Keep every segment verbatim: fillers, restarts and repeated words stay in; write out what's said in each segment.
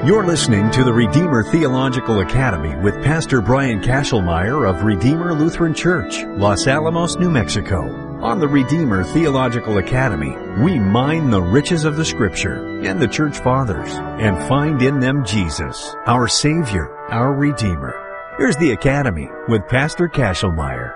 You're listening to the Redeemer Theological Academy with Pastor Brian Kashelmeyer of Redeemer Lutheran Church, Los Alamos, New Mexico. On the Redeemer Theological Academy, we mine the riches of the Scripture and the Church Fathers and find in them Jesus, our Savior, our Redeemer. Here's the Academy with Pastor Kashelmeyer.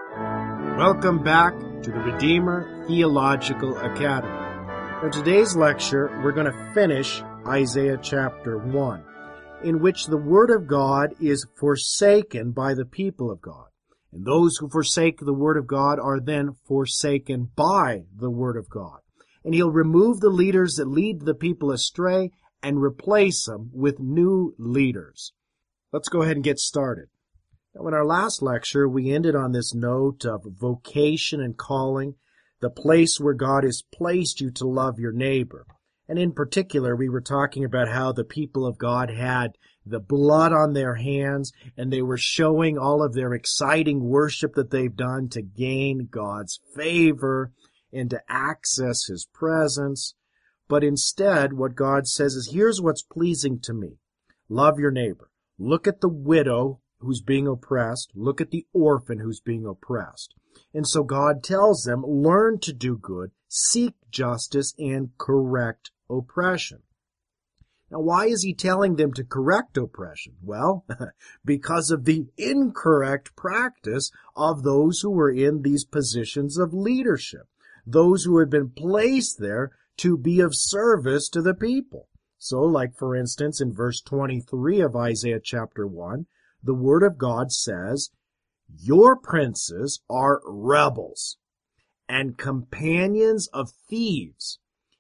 Welcome back to the Redeemer Theological Academy. For today's lecture, we're going to finish Isaiah chapter one, in which the Word of God is forsaken by the people of God. And those who forsake the Word of God are then forsaken by the Word of God. And He'll remove the leaders that lead the people astray and replace them with new leaders. Let's go ahead and get started. Now, in our last lecture, we ended on this note of vocation and calling, the place where God has placed you to love your neighbor. And in particular, we were talking about how the people of God had the blood on their hands, and they were showing all of their exciting worship that they've done to gain God's favor and to access His presence. But instead, what God says is, here's what's pleasing to me. Love your neighbor. Look at the widow who's being oppressed. Look at the orphan who's being oppressed. And so God tells them, learn to do good, seek justice, and correct oppression. Now, why is He telling them to correct oppression? Well, because of the incorrect practice of those who were in these positions of leadership, those who had been placed there to be of service to the people. So, like for instance, in verse twenty-three of Isaiah chapter one, the Word of God says, your princes are rebels and companions of thieves.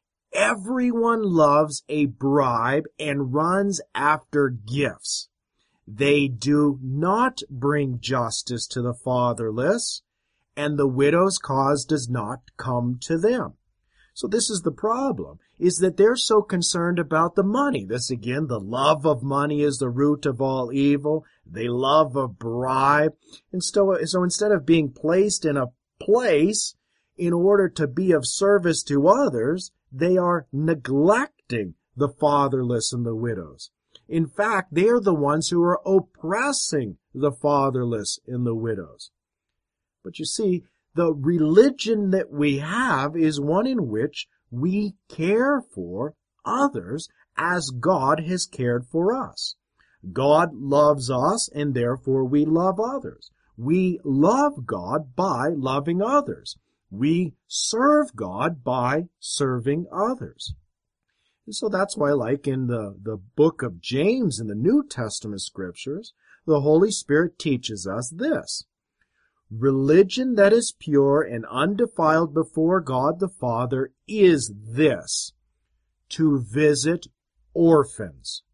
Everyone loves a bribe and runs after gifts. They do not bring justice to the fatherless, and the widow's cause does not come to them. So this is the problem, is that they're so concerned about the money. This again, the love of money is the root of all evil. They love a bribe. And so, so instead of being placed in a place in order to be of service to others, they are neglecting the fatherless and the widows. In fact, they are the ones who are oppressing the fatherless and the widows. But you see, the religion that we have is one in which we care for others as God has cared for us. God loves us, and therefore we love others. We love God by loving others. We serve God by serving others. And so that's why, like in the, the book of James in the New Testament scriptures, the Holy Spirit teaches us this. Religion that is pure and undefiled before God the Father is this, to visit orphans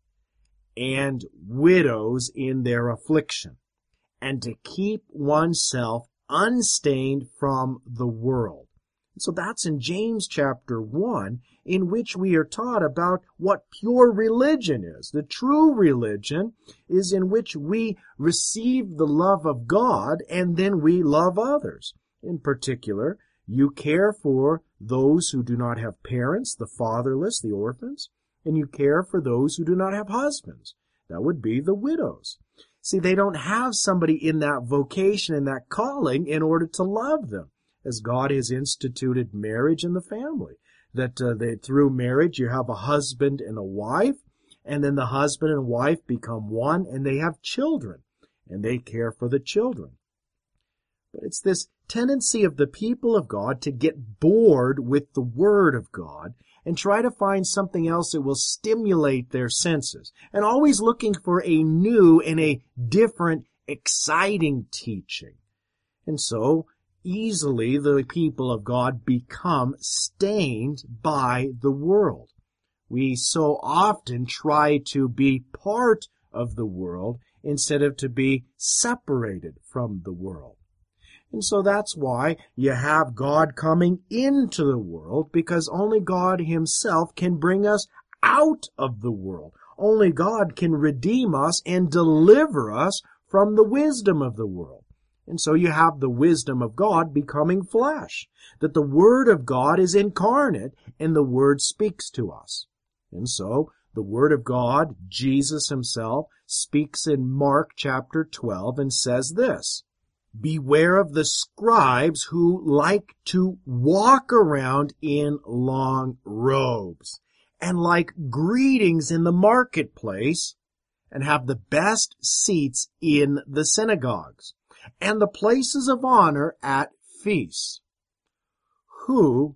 and widows in their affliction, and to keep oneself unstained from the world. So that's in James chapter one, in which we are taught about what pure religion is. The true religion is in which we receive the love of God and then we love others. In particular, you care for those who do not have parents, the fatherless, the orphans, and you care for those who do not have husbands. That would be the widows. See, they don't have somebody in that vocation, in that calling, in order to love them, as God has instituted marriage in the family. That uh, they, through marriage you have a husband and a wife, and then the husband and wife become one, and they have children, and they care for the children. But it's this tendency of the people of God to get bored with the Word of God and try to find something else that will stimulate their senses, and always looking for a new and a different, exciting teaching. And so, easily the people of God become stained by the world. We so often try to be part of the world instead of to be separated from the world. And so that's why you have God coming into the world, because only God Himself can bring us out of the world. Only God can redeem us and deliver us from the wisdom of the world. And so you have the wisdom of God becoming flesh, that the Word of God is incarnate and the Word speaks to us. And so The Word of God, Jesus himself, speaks in Mark chapter twelve and says this, "Beware of the scribes who like to walk around in long robes and like greetings in the marketplace and have the best seats in the synagogues and the places of honor at feasts, who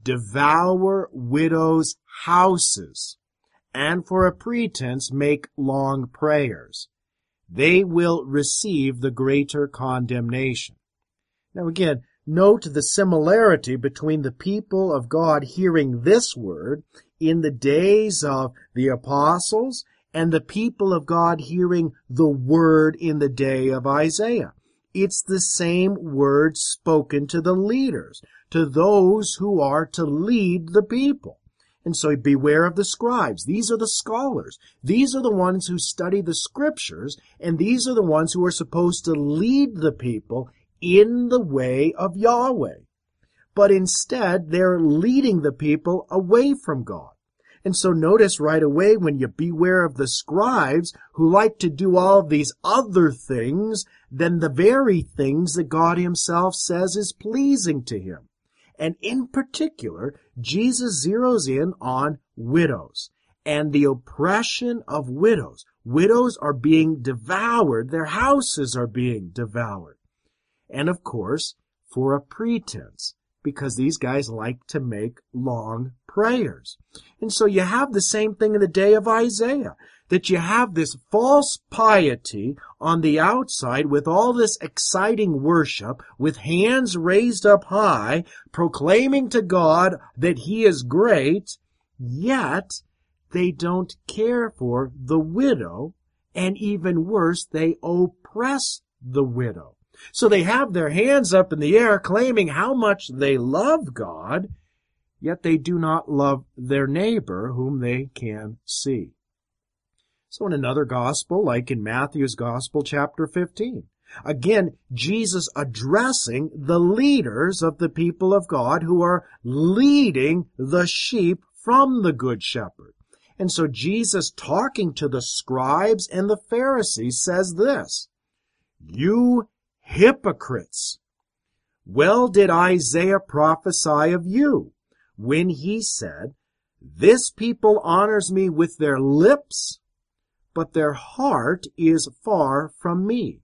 devour widows' houses and for a pretense make long prayers. They will receive the greater condemnation." Now again, note the similarity between the people of God hearing this word in the days of the apostles and the people of God hearing the word in the day of Isaiah. It's the same word spoken to the leaders, to those who are to lead the people. And so beware of the scribes. These are the scholars. These are the ones who study the scriptures, and these are the ones who are supposed to lead the people in the way of Yahweh. But instead, they're leading the people away from God. And so notice right away when you beware of the scribes who like to do all of these other things than the very things that God himself says is pleasing to him. And in particular, Jesus zeroes in on widows and the oppression of widows. Widows are being devoured. Their houses are being devoured. And of course, for a pretense, because these guys like to make long prayers. And so you have the same thing in the day of Isaiah, that you have this false piety on the outside with all this exciting worship, with hands raised up high, proclaiming to God that he is great, yet they don't care for the widow, and even worse, they oppress the widow. So they have their hands up in the air claiming how much they love God, yet they do not love their neighbor whom they can see. So in another gospel, like in Matthew's Gospel, chapter fifteen, again, Jesus addressing the leaders of the people of God who are leading the sheep from the Good Shepherd. And so Jesus, talking to the scribes and the Pharisees, says this, "You hypocrites! Well did Isaiah prophesy of you when he said, 'This people honors me with their lips, but their heart is far from me.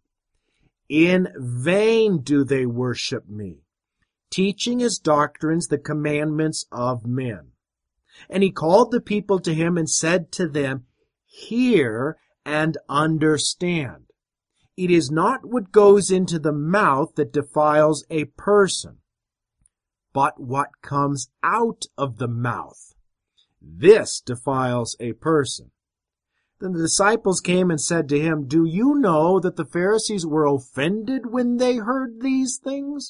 In vain do they worship me, teaching as doctrines the commandments of men.' And he called the people to him and said to them, 'Hear and understand. It is not what goes into the mouth that defiles a person, but what comes out of the mouth. This defiles a person.' Then the disciples came and said to him, 'Do you know that the Pharisees were offended when they heard these things?'"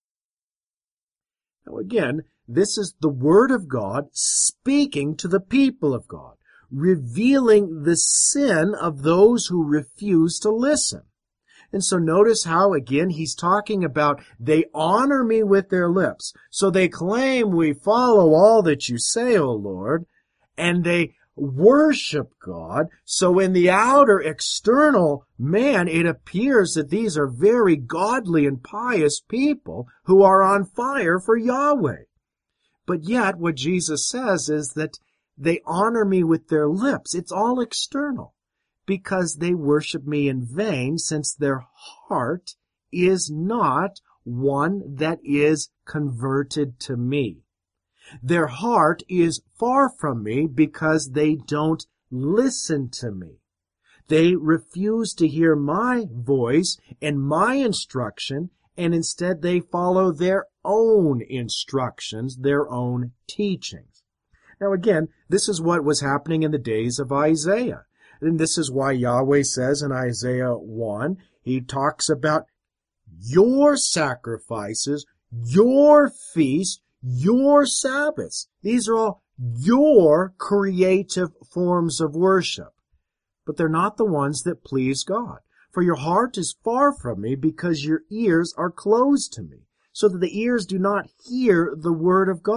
Now again, this is the Word of God speaking to the people of God, revealing the sin of those who refuse to listen. And so notice how, again, he's talking about they honor me with their lips. So they claim we follow all that you say, O Lord, and they worship God. So in the outer external man, it appears that these are very godly and pious people who are on fire for Yahweh. But yet what Jesus says is that they honor me with their lips. It's all external, because they worship me in vain, since their heart is not one that is converted to me. Their heart is far from me because they don't listen to me. They refuse to hear my voice and my instruction, and instead they follow their own instructions, their own teachings. Now again, this is what was happening in the days of Isaiah. And this is why Yahweh says in Isaiah one, he talks about your sacrifices, your feast, your Sabbaths. These are all your creative forms of worship. But they're not the ones that please God. For your heart is far from me because your ears are closed to me, so that the ears do not hear the word of God.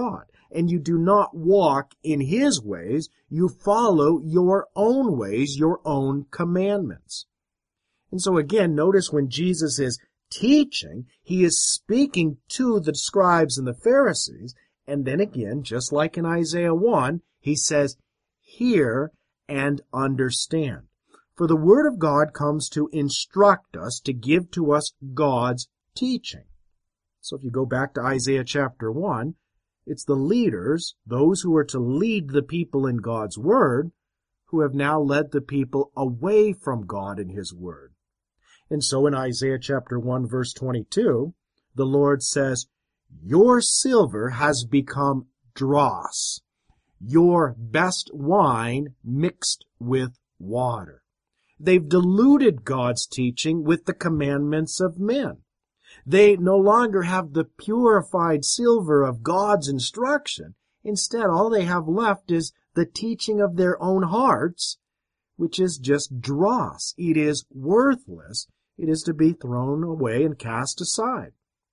and you do not walk in his ways. You follow your own ways, your own commandments. And so again, notice when Jesus is teaching, he is speaking to the scribes and the Pharisees. And then again, just like in Isaiah one, he says, hear and understand. For the word of God comes to instruct us, to give to us God's teaching. So if you go back to Isaiah chapter one, it's the leaders, those who are to lead the people in God's word, who have now led the people away from God and his word. And so in Isaiah chapter one, verse twenty-two, the Lord says, your silver has become dross, your best wine mixed with water. They've diluted God's teaching with the commandments of men. They no longer have the purified silver of God's instruction. Instead, all they have left is the teaching of their own hearts, which is just dross. It is worthless. It is to be thrown away and cast aside.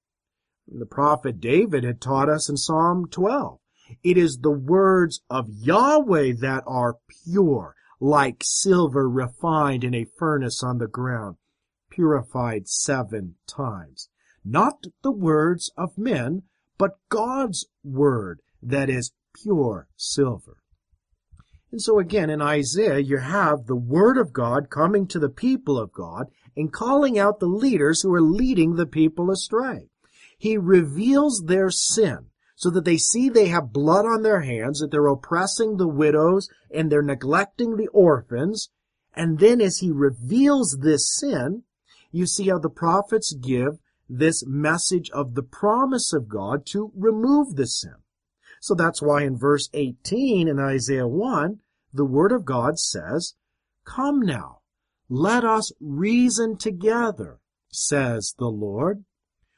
The prophet David had taught us in Psalm twelve, it is the words of Yahweh that are pure, like silver refined in a furnace on the ground, purified seven times. Not the words of men, but God's word that is pure silver. And so again, in Isaiah, you have the word of God coming to the people of God and calling out the leaders who are leading the people astray. He reveals their sin so that they see they have blood on their hands, that they're oppressing the widows and they're neglecting the orphans. And then as he reveals this sin, you see how the prophets give this message of the promise of God to remove the sin. So that's why in verse eighteen in Isaiah one, the word of God says, come now, let us reason together, says the Lord.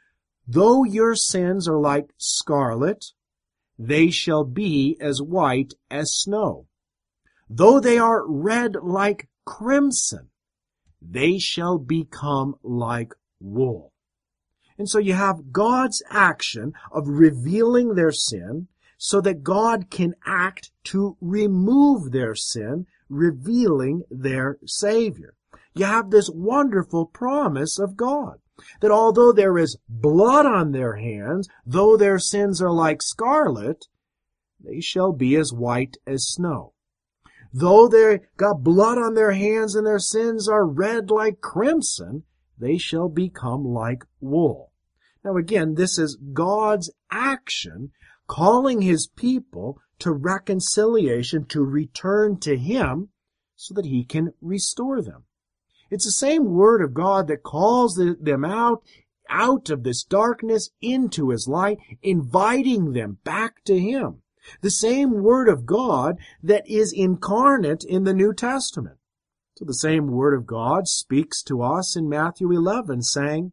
Though your sins are like scarlet, they shall be as white as snow. Though they are red like crimson, they shall become like wool. And so you have God's action of revealing their sin so that God can act to remove their sin, revealing their Savior. You have this wonderful promise of God that although there is blood on their hands, though their sins are like scarlet, they shall be as white as snow. Though they've got blood on their hands and their sins are red like crimson, they shall become like wool. Now again, this is God's action calling his people to reconciliation, to return to him so that he can restore them. It's the same word of God that calls them out, out of this darkness into his light, inviting them back to him. The same word of God that is incarnate in the New Testament. So the same word of God speaks to us in Matthew eleven, saying,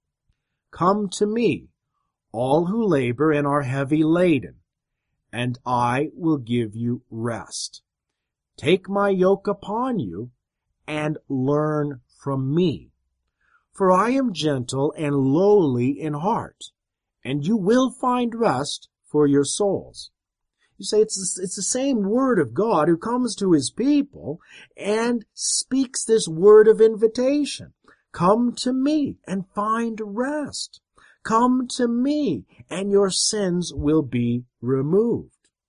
come to me, all who labor and are heavy laden, and I will give you rest. Take my yoke upon you, and learn from me. For I am gentle and lowly in heart, and you will find rest for your souls. You say it's, it's the same word of God who comes to his people and speaks this word of invitation. Come to me and find rest. Come to me and your sins will be removed.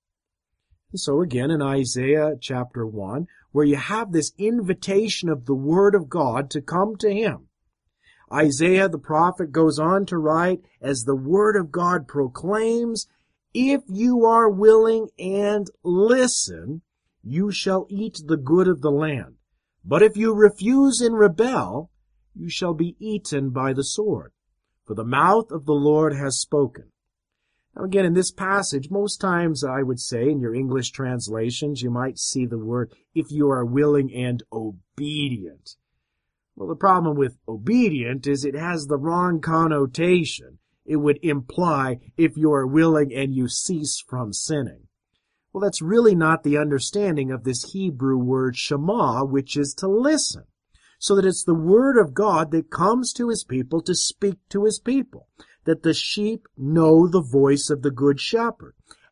And so again in Isaiah chapter one, where you have this invitation of the word of God to come to him, Isaiah the prophet goes on to write, as the word of God proclaims, if you are willing and listen, you shall eat the good of the land. But if you refuse and rebel, you shall be eaten by the sword. For the mouth of the Lord has spoken. Now again, in this passage, most times I would say in your English translations, you might see the word, if you are willing and obedient. Well, the problem with obedient is it has the wrong connotation. It would imply if you are willing and you cease from sinning. Well, that's really not the understanding of this Hebrew word shema, which is to listen. So that it's the word of God that comes to his people to speak to his people. That the sheep know the voice of the good shepherd.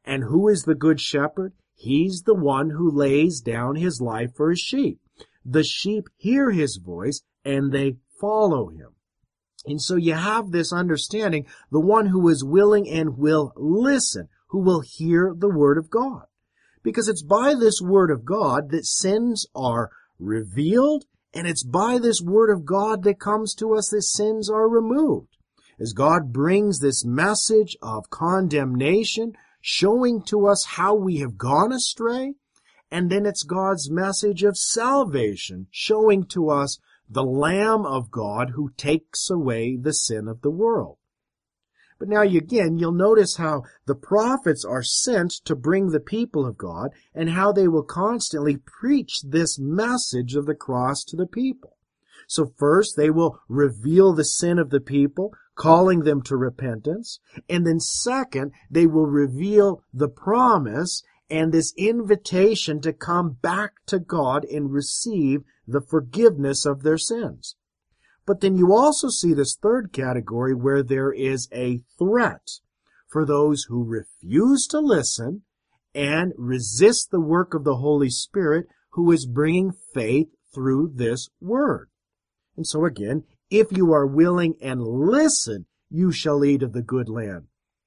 And who is the good shepherd? He's the one who lays down his life for his sheep. The sheep hear his voice and they follow him. And so you have this understanding, the one who is willing and will listen, who will hear the word of God. Because it's by this word of God that sins are revealed, and it's by this word of God that comes to us that sins are removed. As God brings this message of condemnation, showing to us how we have gone astray, and then it's God's message of salvation, showing to us the Lamb of God who takes away the sin of the world. But now again, you'll notice how the prophets are sent to bring the people of God, and how they will constantly preach this message of the cross to the people. So first, they will reveal the sin of the people, calling them to repentance. And then second, they will reveal the promise and this invitation to come back to God and receive the forgiveness of their sins. But then you also see this third category where there is a threat for those who refuse to listen and resist the work of the Holy Spirit who is bringing faith through this word. And so again, if you are willing and listen, you shall eat of the good land.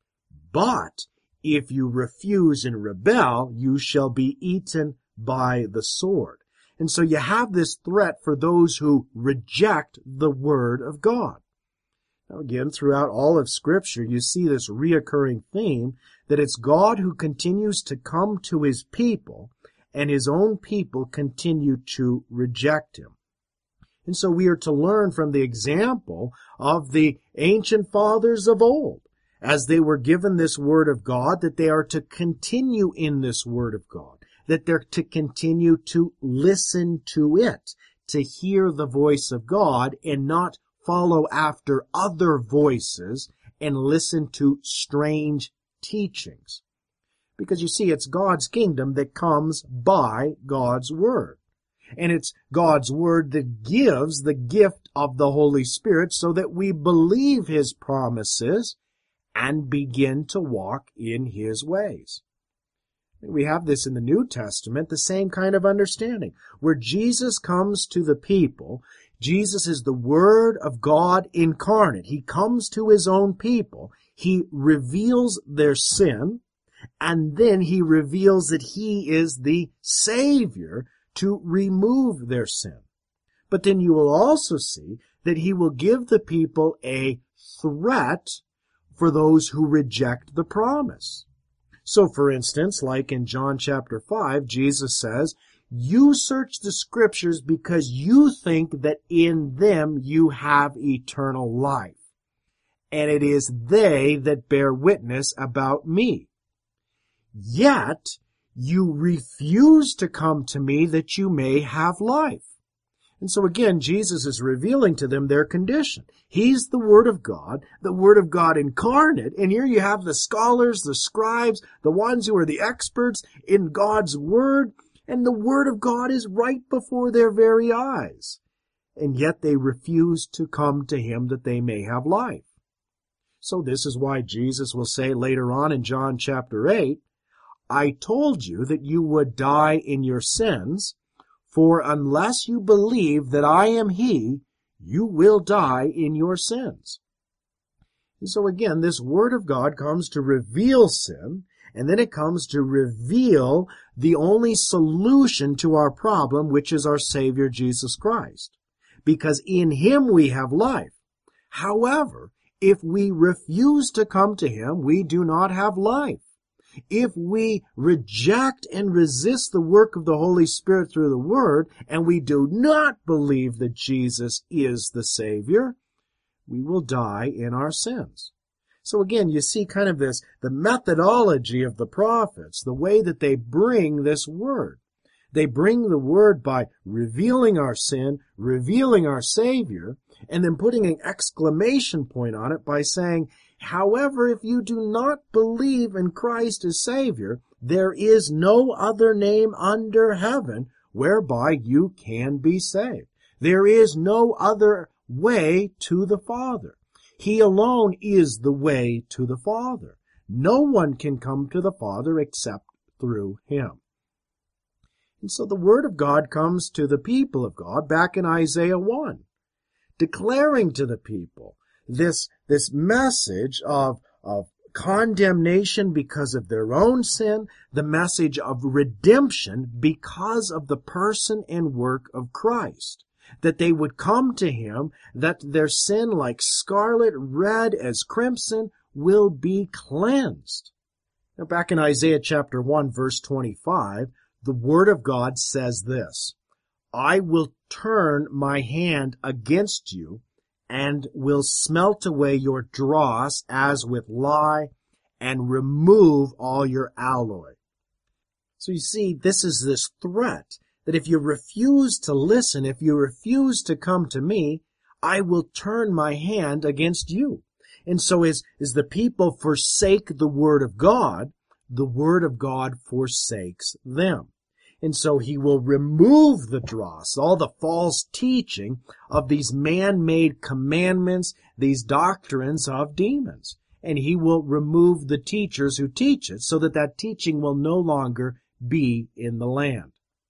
But if you refuse and rebel, you shall be eaten by the sword. And so you have this threat for those who reject the word of God. Now again, throughout all of Scripture, you see this reoccurring theme that it's God who continues to come to his people, and his own people continue to reject him. And so we are to learn from the example of the ancient fathers of old, as they were given this word of God, that they are to continue in this word of God, that they're to continue to listen to it, to hear the voice of God and not follow after other voices and listen to strange teachings. Because you see, it's God's kingdom that comes by God's word. And it's God's word that gives the gift of the Holy Spirit so that we believe his promises and begin to walk in his ways. We have this in the New Testament, the same kind of understanding, where Jesus comes to the people. Jesus is the Word of God incarnate. He comes to his own people. He reveals their sin, and then he reveals that he is the Savior to remove their sin. But then you will also see that he will give the people a threat for those who reject the promise. So, for instance, like in John chapter five, Jesus says, "You search the Scriptures because you think that in them you have eternal life, and it is they that bear witness about me. Yet you refuse to come to me that you may have life." And so again, Jesus is revealing to them their condition. He's the Word of God, the Word of God incarnate, and here you have the scholars, the scribes, the ones who are the experts in God's Word, and the Word of God is right before their very eyes. And yet they refuse to come to him that they may have life. So this is why Jesus will say later on in John chapter eight, "I told you that you would die in your sins, for unless you believe that I am he, you will die in your sins." And so again, this word of God comes to reveal sin, and then it comes to reveal the only solution to our problem, which is our Savior Jesus Christ. Because in him we have life. However, if we refuse to come to him, we do not have life. If we reject and resist the work of the Holy Spirit through the Word, and we do not believe that Jesus is the Savior, we will die in our sins. So again, you see kind of this, the methodology of the prophets, the way that they bring this Word. They bring the Word by revealing our sin, revealing our Savior, and then putting an exclamation point on it by saying, "However, if you do not believe in Christ as Savior, there is no other name under heaven whereby you can be saved. There is no other way to the Father. He alone is the way to the Father. No one can come to the Father except through him. And so the Word of God comes to the people of God back in Isaiah one, declaring to the people this, this message of, of condemnation because of their own sin, the message of redemption because of the person and work of Christ. That they would come to him, that their sin, like scarlet, red as crimson, will be cleansed. Now back in Isaiah chapter one, verse twenty-five, the Word of God says this, I will turn my hand against you, and will smelt away your dross as with lye, and remove all your alloy. So you see, this is this threat, that if you refuse to listen, if you refuse to come to me, I will turn my hand against you. And so as, as the people forsake the Word of God, the Word of God forsakes them. And so he will remove the dross, all the false teaching of these man-made commandments, these doctrines of demons. And he will remove the teachers who teach it so that that teaching will no longer be in the land.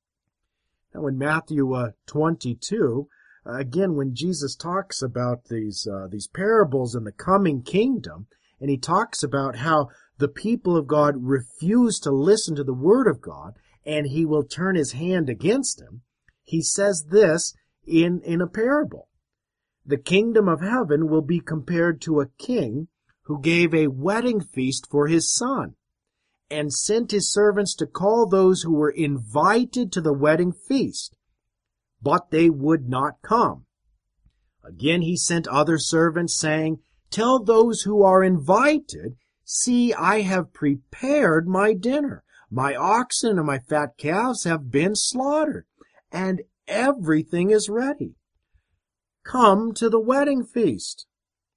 Now in Matthew uh, twenty-two, uh, again, when Jesus talks about these, uh, these parables in the coming kingdom, and he talks about how the people of God refuse to listen to the Word of God, and he will turn his hand against him, he says this in, in a parable. The kingdom of heaven will be compared to a king who gave a wedding feast for his son, and sent his servants to call those who were invited to the wedding feast, but they would not come. Again he sent other servants, saying, Tell those who are invited, See, I have prepared my dinner. My oxen and my fat calves have been slaughtered, and everything is ready. Come to the wedding feast.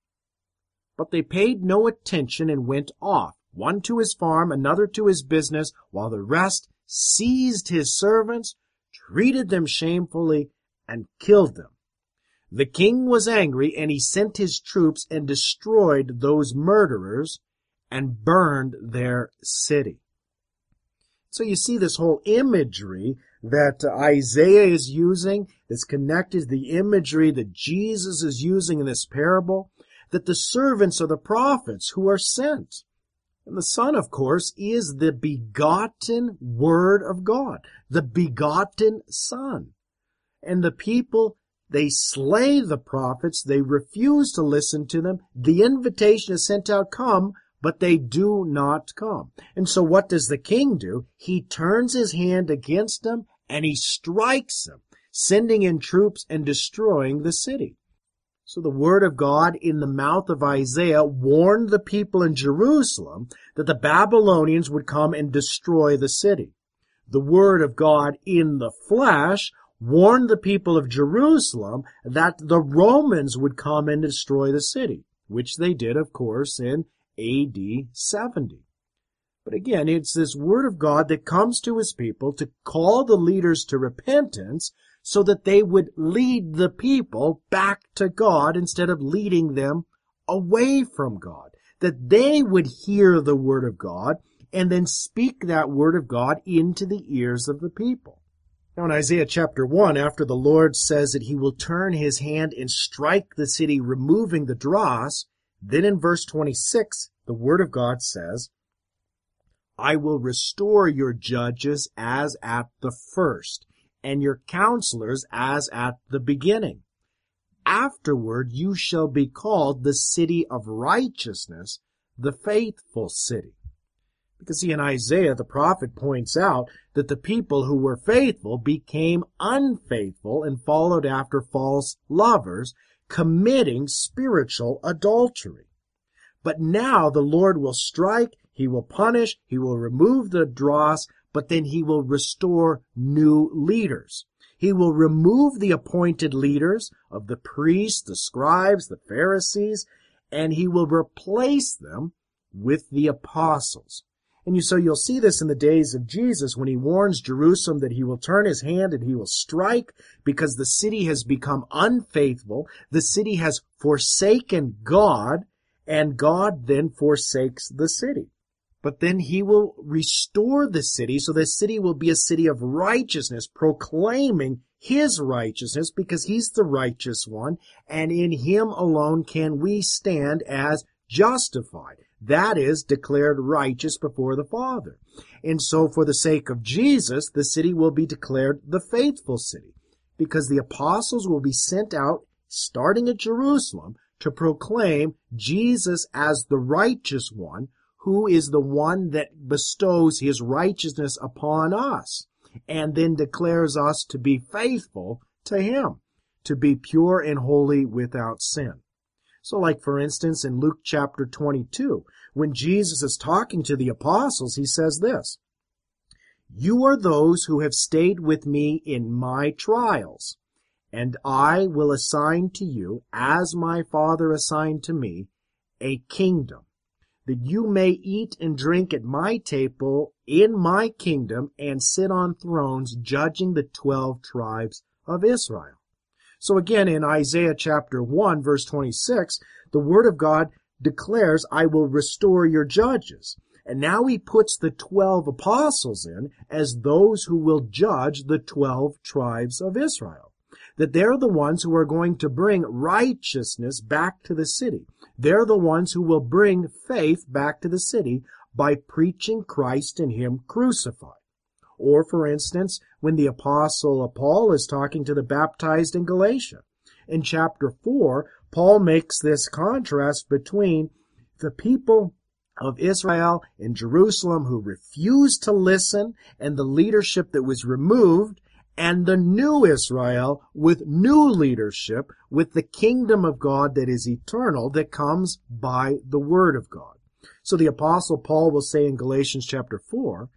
But they paid no attention and went off, one to his farm, another to his business, while the rest seized his servants, treated them shamefully, and killed them. The king was angry, and he sent his troops and destroyed those murderers and burned their city. So you see this whole imagery that Isaiah is using, that's connected to the imagery that Jesus is using in this parable, that the servants are the prophets who are sent. And the Son, of course, is the begotten Word of God, the begotten Son. And the people, they slay the prophets, they refuse to listen to them. The invitation is sent out, come, but they do not come. And so what does the king do? He turns his hand against them and he strikes them, sending in troops and destroying the city. So the Word of God in the mouth of Isaiah warned the people in Jerusalem that the Babylonians would come and destroy the city. The Word of God in the flesh warned the people of Jerusalem that the Romans would come and destroy the city, which they did, of course, in A D seventy. But again, it's this Word of God that comes to his people to call the leaders to repentance so that they would lead the people back to God instead of leading them away from God. That they would hear the Word of God and then speak that Word of God into the ears of the people. Now in Isaiah chapter one, after the Lord says that he will turn his hand and strike the city, removing the dross, then in verse twenty-six, the Word of God says, I will restore your judges as at the first, and your counselors as at the beginning. Afterward you shall be called the city of righteousness, the faithful city. Because see, in Isaiah, the prophet points out that the people who were faithful became unfaithful and followed after false lovers, committing spiritual adultery. But now the Lord will strike, he will punish, he will remove the dross, but then he will restore new leaders. He will remove the appointed leaders of the priests, the scribes, the Pharisees, and he will replace them with the apostles. And you, so you'll see this in the days of Jesus when he warns Jerusalem that he will turn his hand and he will strike because the city has become unfaithful. The city has forsaken God, and God then forsakes the city. But then he will restore the city, so the city will be a city of righteousness, proclaiming his righteousness, because he's the righteous one, and in him alone can we stand as justified. That is, declared righteous before the Father. And so for the sake of Jesus, the city will be declared the faithful city, because the apostles will be sent out, starting at Jerusalem, to proclaim Jesus as the righteous one, who is the one that bestows his righteousness upon us, and then declares us to be faithful to him, to be pure and holy without sin. So like, for instance, in Luke chapter twenty-two, when Jesus is talking to the apostles, he says this, "You are those who have stayed with me in my trials, and I will assign to you, as my Father assigned to me, a kingdom, that you may eat and drink at my table in my kingdom and sit on thrones judging the twelve tribes of Israel." So again, in Isaiah chapter one, verse twenty-six, the Word of God declares, "I will restore your judges." And now he puts the twelve apostles in as those who will judge the twelve tribes of Israel. That they're the ones who are going to bring righteousness back to the city. They're the ones who will bring faith back to the city by preaching Christ and him crucified. Or, for instance, when the apostle Paul is talking to the baptized in Galatia. In chapter four, Paul makes this contrast between the people of Israel in Jerusalem who refused to listen and the leadership that was removed, and the new Israel with new leadership, with the kingdom of God that is eternal, that comes by the Word of God. So the Apostle Paul will say in Galatians chapter four,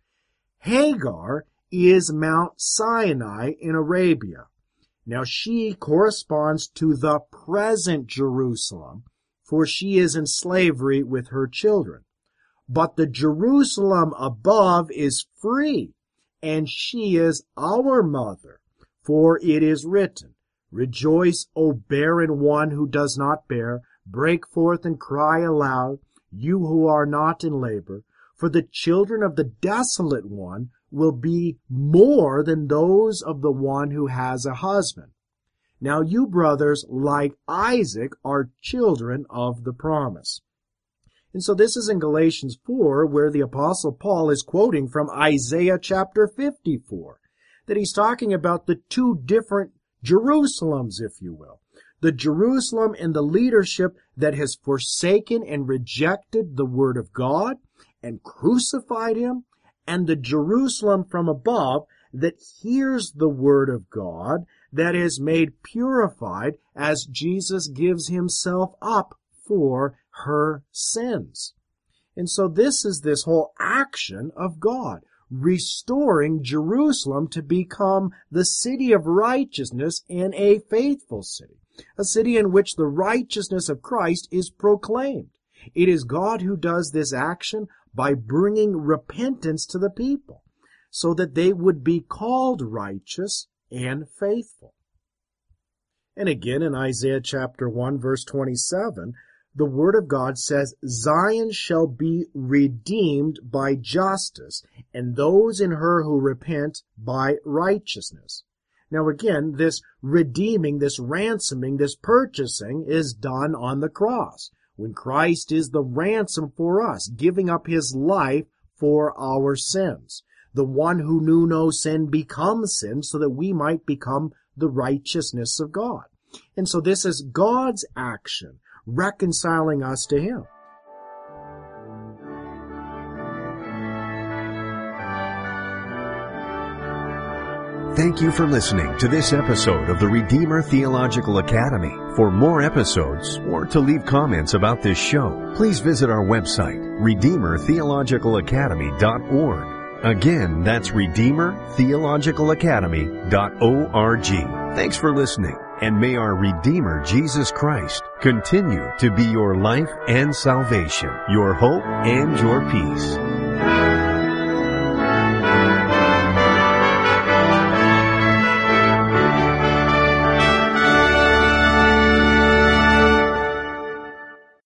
Hagar is Mount Sinai in Arabia. Now she corresponds to the present Jerusalem, for she is in slavery with her children. But the Jerusalem above is free, and she is our mother. For it is written, Rejoice, O barren one who does not bear. Break forth and cry aloud, you who are not in labor. For the children of the desolate one will be more than those of the one who has a husband. Now you, brothers, like Isaac, are children of the promise. And so this is in Galatians four, where the Apostle Paul is quoting from Isaiah chapter fifty-four, that he's talking about the two different Jerusalems, if you will. The Jerusalem in the leadership that has forsaken and rejected the Word of God and crucified him, and the Jerusalem from above that hears the Word of God, that is made purified as Jesus gives himself up for her sins. And so this is this whole action of God, restoring Jerusalem to become the city of righteousness and a faithful city, a city in which the righteousness of Christ is proclaimed. It is God who does this action by bringing repentance to the people, so that they would be called righteous and faithful. And again in Isaiah chapter one, verse twenty-seven, the Word of God says, Zion shall be redeemed by justice, and those in her who repent by righteousness. Now again, this redeeming, this ransoming, this purchasing is done on the cross, when Christ is the ransom for us, giving up his life for our sins. The one who knew no sin becomes sin so that we might become the righteousness of God. And so this is God's action, reconciling us to him. Thank you for listening to this episode of the Redeemer Theological Academy. For more episodes or to leave comments about this show, please visit our website, redeemer theological academy dot org. Again, that's redeemer theological academy dot org. Thanks for listening, and may our Redeemer Jesus Christ continue to be your life and salvation, your hope and your peace.